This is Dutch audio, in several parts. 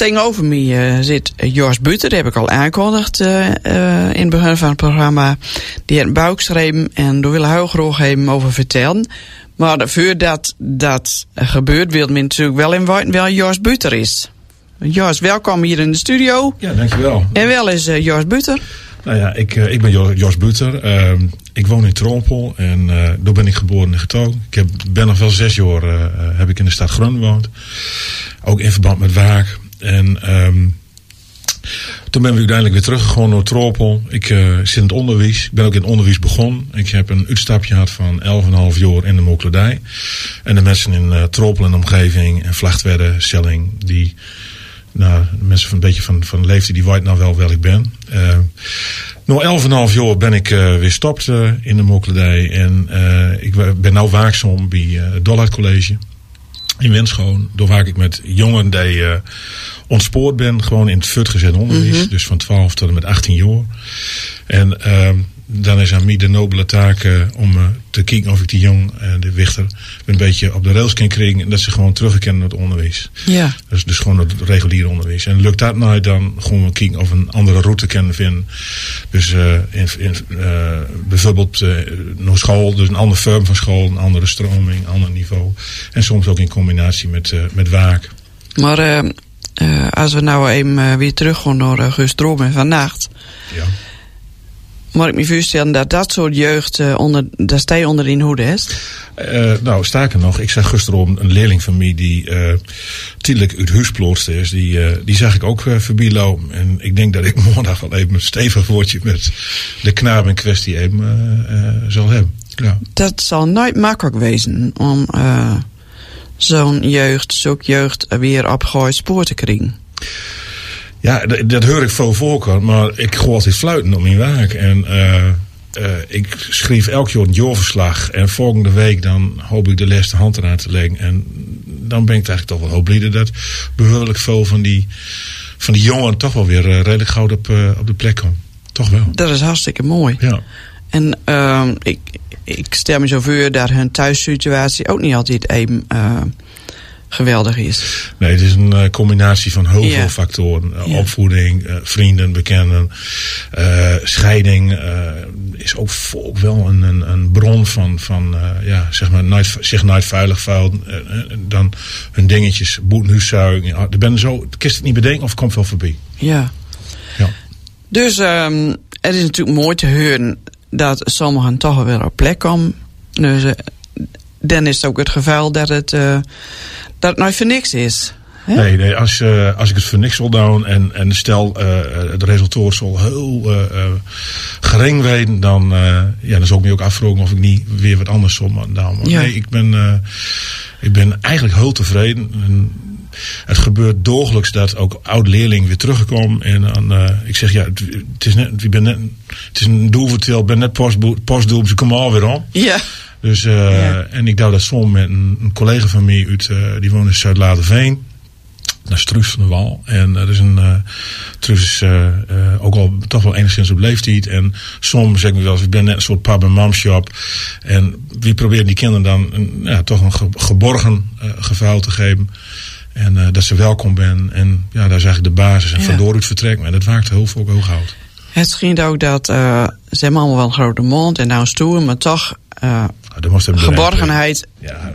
Tegenover me zit Jos Buter, dat heb ik al aangekondigd in het begin van het programma. Die heeft een bouw geschreven en daar wil heel graag even over vertellen. Maar voordat dat gebeurt, wil men natuurlijk wel in weten wel Jos Buter is. Jos, welkom hier in de studio. Ja, dankjewel. En wel is Jos Buter. Nou ja, ik ben Jos Buter. Ik woon in Trompel en daar ben ik geboren en getogen. Ik ben nog wel 6 jaar heb ik in de stad Groningen gewoond. Ook in verband met Waak. En toen ben we uiteindelijk weer teruggegaan naar Trompel. Ik zit in het onderwijs. Ik ben ook in het onderwijs begonnen. Ik heb een uitstapje gehad van 11,5 jaar in de Mookledij. En de mensen in Trompel en de omgeving en Vlachtwedde, Selling, die... Nou, mensen van een beetje van leeftijd die weten nou wel waar ik ben. Na 11,5 jaar ben ik weer stopt in de Mookledij. En ik ben nou waakzaam bij het Dollard College in Winschoon. Daar waar ik met jongeren die ontspoord ben. Gewoon in het voortgezet onderwijs. Mm-hmm. Dus van 12 tot en met 18 jaar. En dan is aan mij de nobele taak om te kijken of ik die jong, de wichter, een beetje op de rails kan krijgen. En dat ze gewoon terugkennen naar het onderwijs. Ja. Dus gewoon het reguliere onderwijs. En lukt dat nou, dan gewoon we kijken of een andere route kunnen vinden. Dus bijvoorbeeld naar school, dus een andere vorm van school, een andere stroming, een ander niveau. En soms ook in combinatie met Waak. Maar als we nou even weer terug gaan naar Guus Droom en vannacht. Ja. Maar ik me voorstellen dat soort jeugd daar sta je onder in hoede is? Nou, sterker nog, ik zag gisteren een leerling van mij die tijdelijk uit huisplootste is. Die zag ik ook voorbij lopen. En ik denk dat ik morgen wel even een stevig woordje met de knaap in kwestie even zal hebben. Ja. Dat zal nooit makkelijk wezen om zo'n jeugd weer op gooi spoor te krijgen. Ja, dat hoor ik veel voorkomen, maar ik ga altijd fluiten op mijn werk. En ik schreef elk jaar een jaarverslag. En volgende week dan hoop ik de laatste hand eraan te leggen. En dan ben ik eigenlijk toch wel heel blij dat behoorlijk veel van die jongeren toch wel weer redelijk gauw op de plek komen. Toch wel. Dat is hartstikke mooi. Ja. En ik stel me zo voor dat hun thuissituatie ook niet altijd even geweldig is. Nee, het is een combinatie van heel veel factoren. Opvoeding, vrienden, bekenden, scheiding is ook wel een bron van zeg maar zich nooit veilig vuilen. Dan hun dingetjes, boetenhuiszuiging. Er ben zo, kist het niet bedenken of het komt wel voorbij. Ja. Dus het is natuurlijk mooi te horen dat sommigen toch weer op plek komen. Dus dan is het ook het geval dat het nooit voor niks is. Hè? Nee, als ik het voor niks wil doen en stel het resultaat zal heel gering weten, dan zou ik me ook afvragen of ik niet weer wat anders zal doen. Maar nee, ik ben eigenlijk heel tevreden. En het gebeurt dagelijks dat ook oud-leerlingen weer terugkomen. En dan, ik zeg, het is een doelvertel, ik ben net postdoel, ze komen alweer om. Ja. Dus, en ik doe dat soms met een collega van mij uit, die woont in Zuid-Laderveen. Dat is Truus van der Wal. En dat is Truus is ook al toch wel enigszins op leeftijd. En soms zeg ik wel eens, ik ben net een soort pap- en mamshop. En we proberen die kinderen dan toch een geborgen gevoel te geven. En dat ze welkom zijn. En ja, dat is eigenlijk de basis. En vandoor het vertrek. En dat waakt heel veel ook hout. Het schijnt ook dat ze hebben allemaal wel een grote mond en nou stoer, maar toch geborgenheid,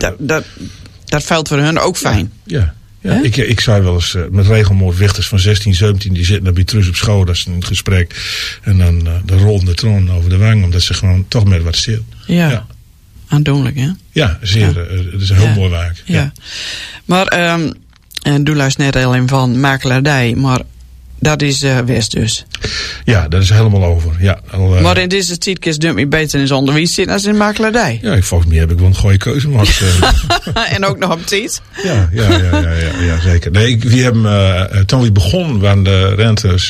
dat valt voor hun ook fijn. Ja. Ik zei wel eens met regelmatig wichters van 16, 17, die zitten bij Truus op school, dat is een gesprek. En dan rollen de troon over de wang, omdat ze gewoon toch met wat zit. Ja. Aandoenlijk, hè? Ja, zeer. Het is een heel mooi werk. Ja. Maar, en doe luistert net alleen van makelaardij, maar dat is West dus. Ja, dat is helemaal over. Ja, maar in deze tijd dump je beter in onderwijs zitten als in makelaardij. Ja, volgens mij heb ik wel een goede keuze gemaakt. En ook nog op tijd. Ja, zeker. Nee, we hebben, toen we begonnen waren de rentes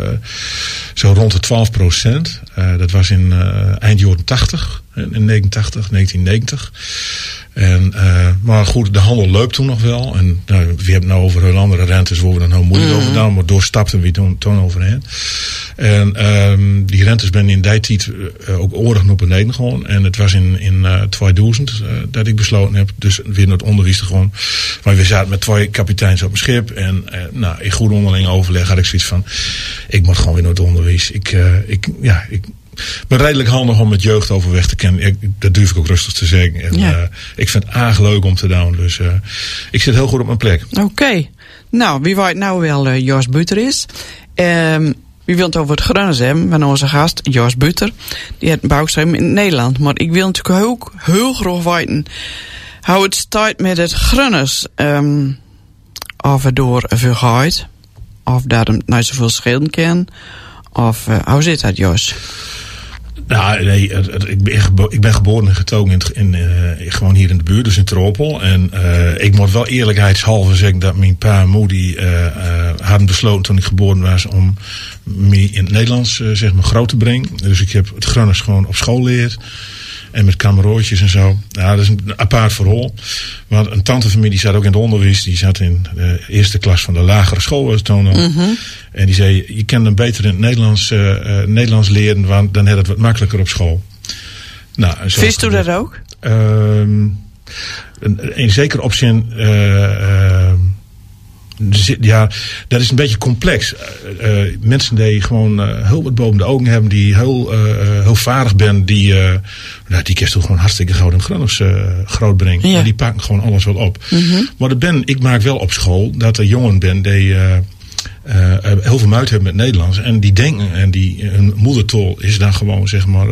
zo rond de 12%. Dat was in eind jaren 80, in 1990. En, maar goed, de handel loopt toen nog wel. En we hebben het nou over heel andere rentes waar we dan heel moeilijk over gedaan. Maar doorstapten we toen overheen. En die rentes ben in die tijd ook oorlog naar beneden gewoon. En het was in 2000 dat ik besloten heb. Dus weer naar het onderwijs te gewoon. Maar we zaten met 2 kapiteins op een schip. En in goed onderling overleg had ik zoiets van. Ik moet gewoon weer naar het onderwijs. Ik ben redelijk handig om met jeugd overweg te kennen. Dat durf ik ook rustig te zeggen. En, ik vind het erg leuk om te doen. Dus ik zit heel goed op mijn plek. Oké. Nou, wie weet nou wel Jos Buter is. Wie wil het over het Grunners hebben? Van onze gast, Jos Buter. Die heeft een bouwstream in Nederland. Maar ik wil natuurlijk ook heel graag weten hoe het staat met het Grunners. Of het door vergaat. Of dat hem nou zoveel schelen kan. Of hoe zit dat, Jos? Nou, nee, ik ben geboren en getogen gewoon hier in de buurt, dus in Tropel. En ik moet wel eerlijkheidshalve zeggen dat mijn pa en moeder hadden besloten toen ik geboren was om me in het Nederlands groot te brengen. Dus ik heb het Grunners gewoon op school geleerd. En met kamerootjes en zo. Nou, dat is een apart verhaal. Want een tantefamilie zat ook in het onderwijs. Die zat in de eerste klas van de lagere school. Was het toen al. Mm-hmm. En die zei, je kan hem beter in het Nederlands leren. Want dan heb je het wat makkelijker op school. Nou, Vist u dat ook? In zekere opzin... ja, dat is een beetje complex. Mensen die gewoon heel wat boven de ogen hebben, die heel vaardig zijn, die kerst toch gewoon hartstikke goud en Grunners groot brengen. Ja. En die pakken gewoon alles wel op. Mm-hmm. Maar ik maak wel op school dat er jongen ben die heel veel moeite hebben met Nederlands. En die denken, en hun moedertaal is dan gewoon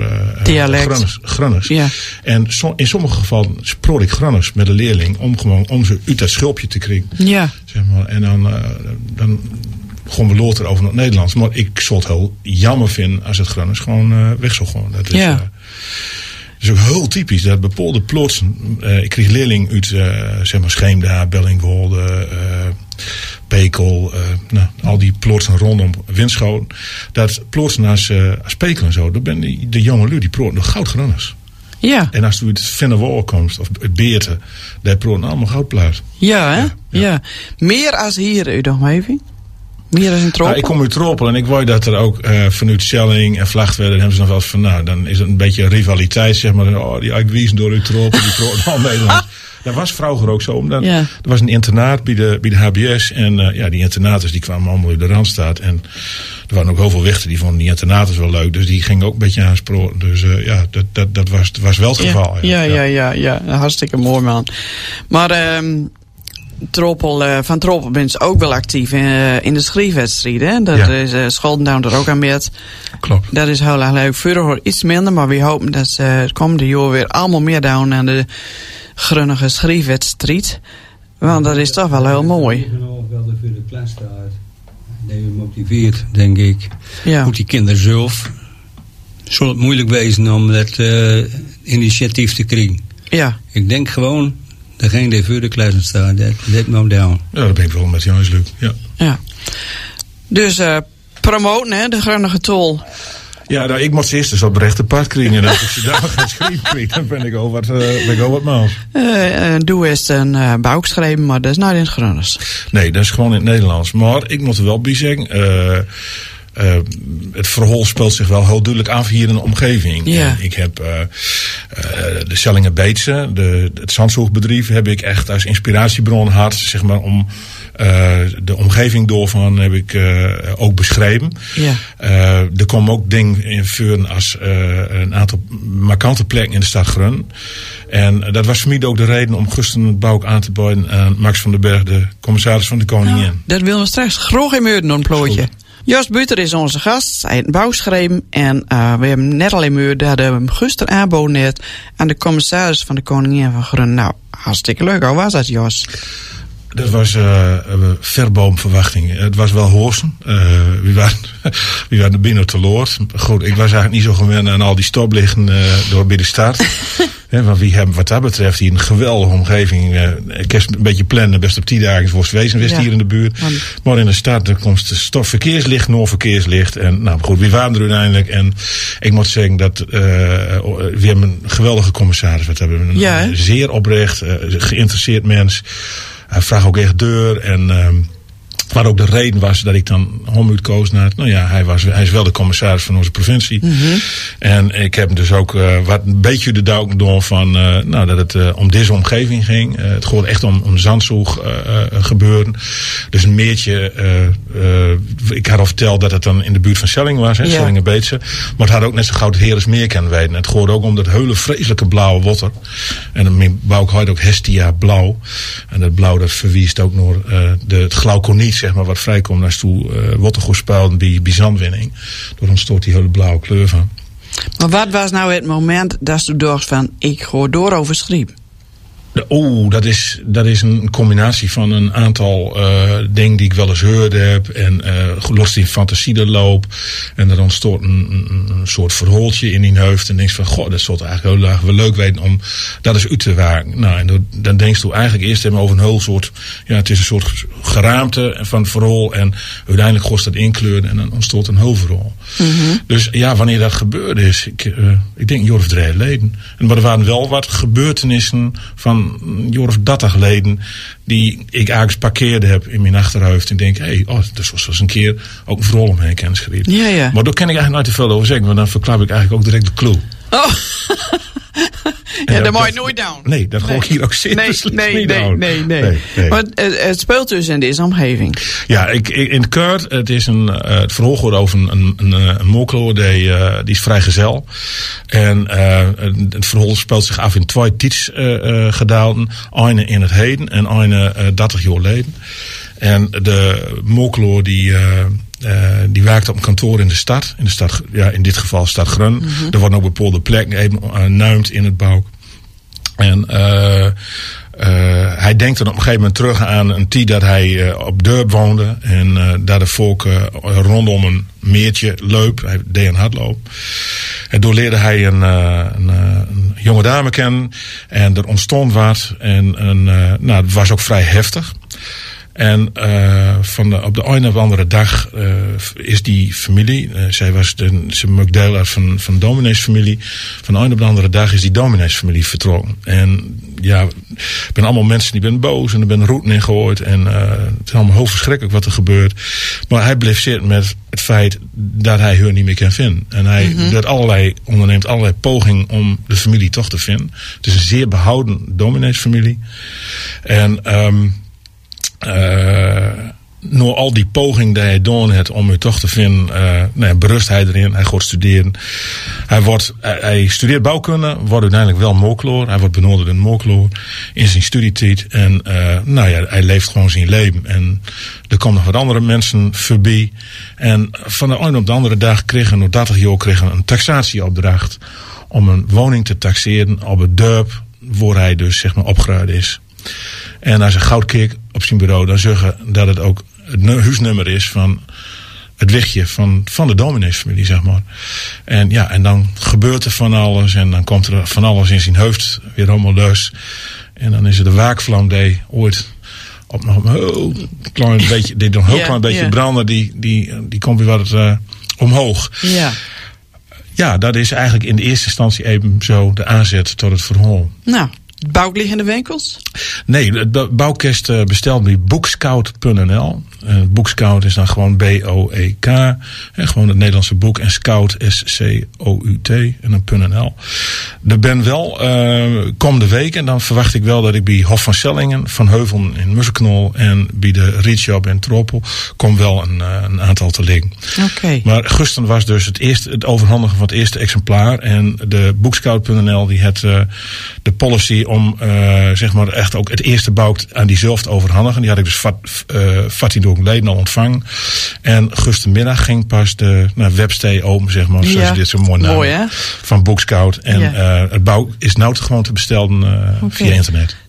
Grunners. Ja. En in sommige gevallen sproot ik Grunners met een leerling om ze uit dat schulpje te krijgen. Ja. En dan gewoon we later over naar het Nederlands. Maar ik zou het heel jammer vinden als het Grunners gewoon weg zou gaan. Dat is, dat is ook heel typisch. Dat bepaalde plotsen. Ik kreeg leerling uit Scheemda, Bellingwolde, Pekel, al die plotsen rondom Winschoten. Dat plotsen als Pekel en zo. Dan ben de jonge lui die proten nog goud Grunners. Ja. En als u uit Vennewoord komt, of uit Beerten, daar proten allemaal goudplaat. Ja, hè? Ja. Meer als hier uit de omgeving? Meer als in Tropel? Ik kom uit Tropel en ik weet dat er ook vanuit Schelling en Vlachtwerden hebben ze nog wel eens van, dan is het een beetje een rivaliteit, zeg maar. Die uitwiezen door uit Tropel, die proten al Nederland. Dat was vroeger ook zo. Omdat er was een internaat bij de HBS. En die internaters die kwamen allemaal uit de Randstad. En er waren ook heel veel wichten die vonden die internaters wel leuk. Dus die gingen ook een beetje aansproken. Dus dat was wel het geval. Ja. Hartstikke mooi, man. Maar van Tropel ben je ook wel actief in de schrijfwedstrijden. Dat is Scholdendown er ook aan met. Klopt. Dat is heel erg leuk. Vroeger iets minder, maar we hopen dat het komende jaar weer allemaal meer down aan de Grunnige schrijfwedstrijd. Want dat is toch wel heel mooi. Ik ben ook wel voor de klas daar. Die motiveert, denk ik. Ja. Moet die kinderen zelf. Zal het moeilijk wezen om dat initiatief te krijgen. Ja. Ik denk gewoon, degene die voor de klas staat, dat moet down. Ja, dat ben ik wel met jou eens leuk. Ja. Dus promoten, hè, de Grunnige tol. Ja, ik moet eerst eens op het rechte pad krijgen. En als ik ze daar gaan schrijven, dan ben ik al wat maals. Doe eens een bouwschrijven, maar dat is nou in het Grunners. Nee, dat is gewoon in het Nederlands. Maar ik moet er wel bij zeggen, het verhaal speelt zich wel heel duidelijk af hier in de omgeving. Ja. Ik heb de Sellingen Beetse, het zandzoekbedrijf, heb ik echt als inspiratiebron gehad, zeg maar, om de omgeving doorvan heb ik ook beschreven. Ja. Er komen ook dingen in vuren als een aantal markante plekken in de stad Grun. En dat was voor mij ook de reden om Gusten het Bouw aan te bieden aan Max van den Berg, de commissaris van de Koningin. Ja, dat willen we straks graag in Meurden een plootje. Jos Buter is onze gast, hij heeft een bouwschreem en we hebben net al in Meurden dat we hem gisteren aanboden aan de commissaris van de Koningin van Grun. Nou, hartstikke leuk. Hoe was dat, Jos? Dat was ver boven verwachting. Het was wel hoorsen. We waren er binnen te loord. Goed, ik was eigenlijk niet zo gewend aan al die stoplichten door bij de start. Want we hebben wat dat betreft hier een geweldige omgeving. Ik kan een beetje plannen, best op 10 dagen voor wezen hier in de buurt. Maar in de stad komt de verkeerslicht, Noordverkeerslicht. En nou goed, we waren er uiteindelijk. En ik moet zeggen dat we hebben een geweldige commissaris. We hebben een zeer oprecht, geïnteresseerd mens. Hij vraagt ook echt deur en waar ook de reden was dat ik dan Homuut koos naar. Nou ja, hij is wel de commissaris van onze provincie. Mm-hmm. En ik heb dus ook wat een beetje de duik door van dat het om deze omgeving ging. Het ging echt om zandzoeg gebeuren. Dus een meertje. Ik had al verteld dat het dan in de buurt van Selling was, Sellingen-Beetse. Maar het had ook net zo gauw het Heeresmeer kunnen weten. Het ging ook om dat hele vreselijke blauwe water. En dan bouw ik ook Hestia blauw. En dat blauw dat verwiest ook naar het glauconiet, zeg maar, wat vrijkomt als toe water gespuild bij zandwinning. Door ontstoot die hele blauwe kleur van. Maar wat was nou het moment dat je dacht van, ik ga door over Schriep? Dat is een combinatie van een aantal dingen die ik wel eens gehoord heb. En los in fantasie loop. En er ontstond een soort verhooltje in die hoofd. En denk van, goh, dat soort eigenlijk heel erg wel leuk weten om dat eens uit te waken. Nou, en dan denk je eigenlijk eerst even over een heel soort, het is een soort geraamte van het verhool. En uiteindelijk gost dat inkleuren en dan ontstond een heel verhool. Mm-hmm. Dus wanneer dat gebeurde is, ik denk een jaar of 3 geleden. Maar er waren wel wat gebeurtenissen van een jaar of 30 geleden die ik eigenlijk parkeerde heb in mijn achterhoofd. En denk, dat was eens een keer ook een verhaal omheen kennis gereden. Ja. Maar daar kan ik eigenlijk nooit te veel over zeggen, want dan verklap ik eigenlijk ook direct de clue. Oh. Dat mag je nooit doen. Nee, dat ga ik hier ook zitten. Nee. Maar het speelt dus in deze omgeving. Ja, in het Kurt, het is het verhaal gaat over een moklo, die is vrijgezel. En het verhaal speelt zich af in 2 tijdsgedachten. Eine in het heden en eine 30 jaar geleden. En de moklo die werkt op een kantoor in de stad. In dit geval stad Grun. Mm-hmm. Er worden ook bepaalde plekken even nuimd in het bouw. En hij denkt dan op een gegeven moment terug aan een tijd dat hij op Durp woonde. En daar de volk rondom een meertje loopt. Hij deed een hardloop. En door leerde hij een jonge dame kennen. En er ontstond wat. En het was ook vrij heftig. En op de een of andere dag is die familie, ze maakt deel uit van de domineesfamilie. Van de een op de andere dag is die domineesfamilie vertrokken. En er zijn allemaal mensen die ben boos en er ben roeten in gegooid. En het is allemaal heel verschrikkelijk wat er gebeurt. Maar hij bleef zitten met het feit dat hij haar niet meer kan vinden. En hij onderneemt allerlei pogingen om de familie toch te vinden. Het is een zeer behouden domineesfamilie. En door al die poging die hij gedaan heeft om u toch te vinden, berust hij erin. Hij gaat studeren. Hij studeert bouwkunde, wordt uiteindelijk wel mokloor. Hij wordt benodigd in mokloor in zijn studietijd. En hij leeft gewoon zijn leven. En er komen nog wat andere mensen voorbij. En van de een op de andere dag kregen 30 jaar een taxatieopdracht om een woning te taxeren op het dorp waar hij dus zeg maar opgeruimd is. En als hij goud keek op zijn bureau, dan zeggen dat het ook het huisnummer is van het wichtje van de domineesfamilie, zeg maar. En dan gebeurt er van alles en dan komt er van alles in zijn hoofd weer helemaal los. En dan is het de waakvlam die ooit op nog een heel klein beetje, branden, die komt weer wat omhoog. Ja. Ja, dat is eigenlijk in de eerste instantie even zo de aanzet tot het verhaal. Nou. Bouwliggende winkels? Nee, het bouwkest bestelt bij boekscout.nl. Boekscout is dan gewoon B-O-E-K. Gewoon het Nederlandse boek. En scout S-C-O-U-T. En dan .nl. Er ben wel komende week. En dan verwacht ik wel dat ik bij Hof van Sellingen, Van Heuvel in Musselknol en bij de Rietshop in Troppel kom wel een aantal te liggen. Okay. Maar gisteren was dus het overhandigen van het eerste exemplaar. En de boekscout.nl die had de policy om zeg maar echt ook het eerste boek aan die zelf te overhandigen. Die had ik dus 14 dagen geleden al ontvangen. En gistermiddag ging pas de webstee open, zeg maar. Zoals je dit zo mooi naam van Bookscout. En het boek is nou gewoon te bestellen via internet.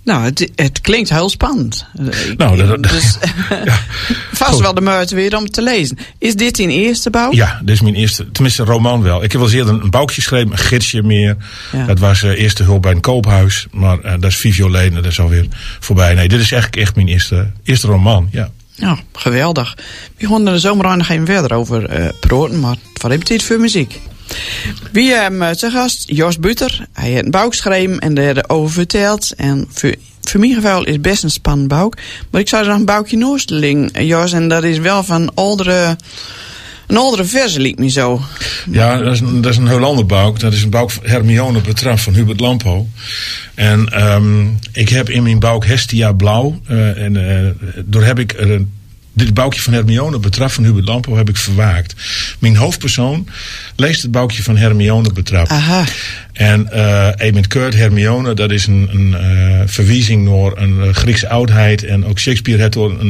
Nou, het klinkt heel spannend. Dus vast wel de moeite weer om te lezen. Is dit je eerste bouw? Ja, dit is mijn eerste, tenminste een roman wel. Ik heb wel eens eerder een boukje geschreven, een gidsje meer. Ja. Dat was eerste hulp bij een koophuis. Maar dat is 5 jaar geleden, dat is alweer voorbij. Nee, dit is eigenlijk echt mijn eerste roman, ja. Ja, geweldig. We gaan er de zomer nog even verder over praten, maar wat heb je dit voor muziek? Wie hebben te gast? Jos Buter. Hij heeft een bouk geschreven en daar over verteld. En voor mijn geval is het best een spannend bouk. Maar ik zou er nog een boukje noorsteling, Jos. En dat is wel van een oudere versie, lijkt me zo. Ja, dat is een heel ander bouk. Dat is een bouk van Hermione betraf van Hubert Lampo. En ik heb in mijn bouk Hestia Blauw. Door heb ik dit boukje van Hermione betraf van Hubert Lampo heb ik verwaakt. Mijn hoofdpersoon leest het boukje van Hermione betraf. Aha. En met Kurt Hermione, dat is een verwijzing naar een Griekse oudheid. En ook Shakespeare had door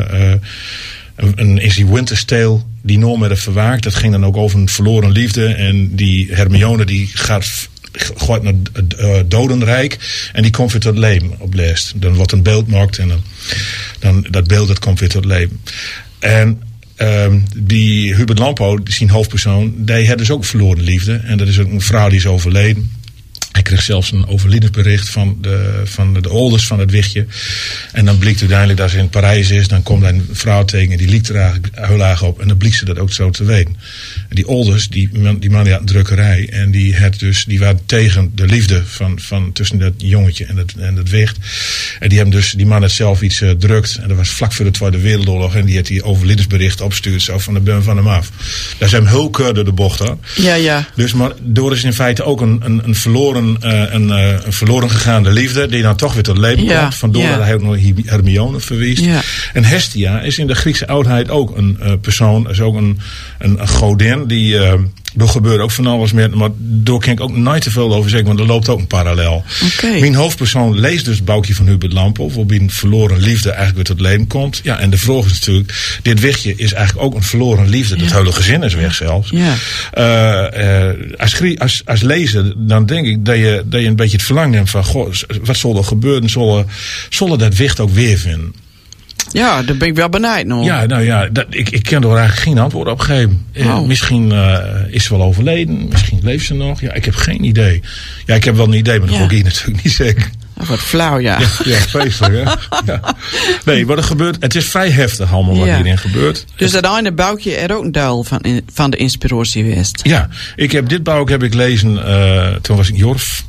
is die Winter's Tale die nooit meer verwaakt. Dat ging dan ook over een verloren liefde. En die Hermione die gooit naar het dodenrijk. En die komt weer tot leven op les. Dan wordt een beeld gemaakt en dan dat beeld dat komt weer tot leven. En die Hubert Lampo, zijn hoofdpersoon, die had dus ook verloren liefde. En dat is ook een vrouw die is overleden. Hij kreeg zelfs een overlijdensbericht van de ouders van het wichtje. En dan blijkt uiteindelijk dat ze in Parijs is. Dan komt een vrouw tegen die liekt er eigenlijk heel laag op. En dan blijkt ze dat ook zo te weten. En die ouders, die man die had een drukkerij. En die waren tegen de liefde van tussen dat jongetje en dat wicht. En die man had zelf iets drukt. En dat was vlak voor de Tweede Wereldoorlog. En die had die overlijdensbericht opgestuurd zo van de bum van hem af. Daar zijn hem heel keur door de bocht hoor. Ja. Dus maar door is in feite ook een verloren gegaande liefde die dan toch weer tot leven komt. Vandoor dat hij ook nog Hermione verwijst. Ja. En Hestia is in de Griekse oudheid ook een persoon, is ook een godin die er gebeurt ook van alles meer, maar daar kan ik ook nooit te veel over zeggen, want er loopt ook een parallel. Okay. Mijn hoofdpersoon leest dus het boukje van Hubert Lampo, waarbij een verloren liefde eigenlijk weer tot leven komt. Ja, en de vraag is natuurlijk, dit wichtje is eigenlijk ook een verloren liefde. Ja. Het hele gezin is weg zelfs. Ja. Als lezer, dan denk ik dat je een beetje het verlangen hebt van, goh, wat zal er gebeuren? Zullen dat wicht ook weer vinden? Ja, daar ben ik wel benieuwd nog. Ja, nou ja, ik kan er eigenlijk geen antwoord op geven. Misschien is ze wel overleden, misschien leeft ze nog. Ja, ik heb geen idee. Ja, ik heb wel een idee, maar dat wil ik hier natuurlijk niet zeggen. Wat flauw, ja. Ja, vreselijk, hè? Ja. Nee, wat er gebeurt, het is vrij heftig allemaal wat hierin gebeurt. Dus dat ene boukje er ook een deel van de inspiratie geweest. Ja, dit boukje heb ik lezen, toen was ik Jorf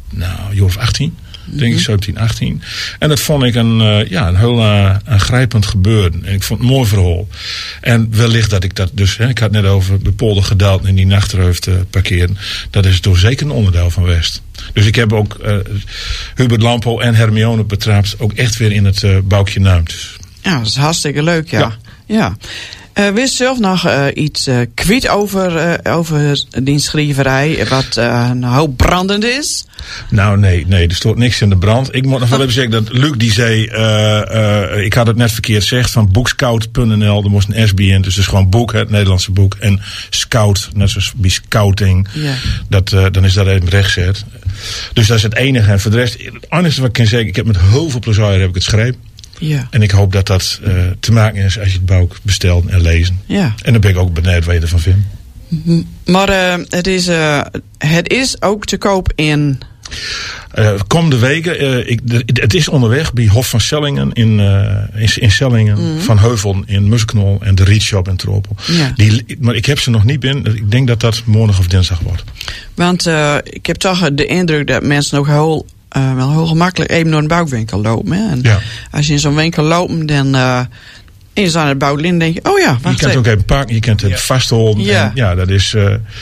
18. Denk ik 17, 18. En dat vond ik een heel aangrijpend gebeuren. En ik vond het een mooi verhaal. En wellicht dat ik dat dus, ik had net over de polder gedaald en die nachtreuf parkeren. Dat is door zeker een onderdeel van West. Dus ik heb ook Hubert Lampo en Hermione betrapt ook echt weer in het boukje naamd. Ja, dat is hartstikke leuk, ja. Wist zelf nog iets kwijt over die schrijverij, wat een hoop brandend is? Nou, nee, er stond niks in de brand. Ik moet nog wel even zeggen dat Luc die zei, ik had het net verkeerd gezegd, van boekscout.nl, er moest een S in, dus het is gewoon boek, het Nederlandse boek, en scout, net zoals bij scouting, dan is dat even rechtgezet. Dus dat is het enige. En voor de rest, het enige wat ik kan zeggen, ik heb met heel veel plezier heb ik het geschreven. Ja. En ik hoop dat dat te maken is als je het boek bestelt en lezen. Ja. En dan ben ik ook benieuwd wat je ervan vindt. Maar het is ook te koop in... Komende weken, het is onderweg bij Hof van Sellingen in Sellingen, Van Heuvel in Musknol en de Rietshop in Tropel. Ja. Maar ik heb ze nog niet binnen. Ik denk dat dat morgen of dinsdag wordt. Want ik heb toch de indruk dat mensen ook wel heel gemakkelijk even door een bouwwinkel lopen. Hè? En als je in zo'n winkel loopt, dan is aan het bouwlin, denk je, oh ja, wacht. Je kunt het ook even pakken, je kunt het vasthouden. Ja. En dat is,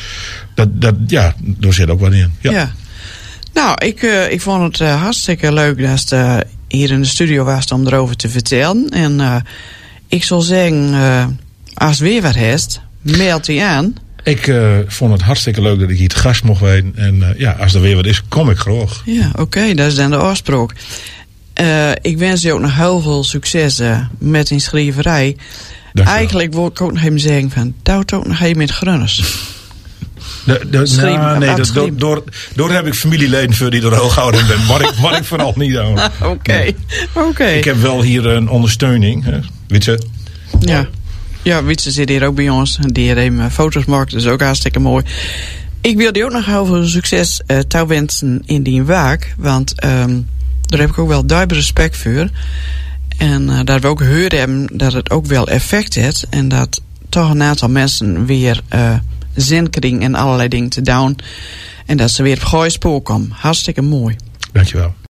daar zit ook wat in. Ja. Nou, ik vond het hartstikke leuk dat je hier in de studio was om erover te vertellen. En ik zal zeggen, als weer wat heeft, meld die aan. Ik vond het hartstikke leuk dat ik hier te gast mocht weten. En als er weer wat is, kom ik graag. Ja, oké, dat is dan de afspraak. Ik wens je ook nog heel veel succes met die schrijverij. Eigenlijk wil ik ook nog even zeggen van, doe het ook nog even met grunners. Door heb ik familieleden voor die er hoog houden ben. Maar ik vooral niet aan. Oké. Ik heb wel hier een ondersteuning. Witse. Ja, Witse zit hier ook bij ons. Die heeft foto's gemaakt, dat is ook hartstikke mooi. Ik wil die ook nog heel veel succes toewensen in die waak. Want daar heb ik ook wel duidelijk respect voor. En dat we ook gehoord hebben dat het ook wel effect heeft. En dat toch een aantal mensen weer zin krijgen en allerlei dingen te doen. En dat ze weer op goede spoor komen. Hartstikke mooi. Dankjewel.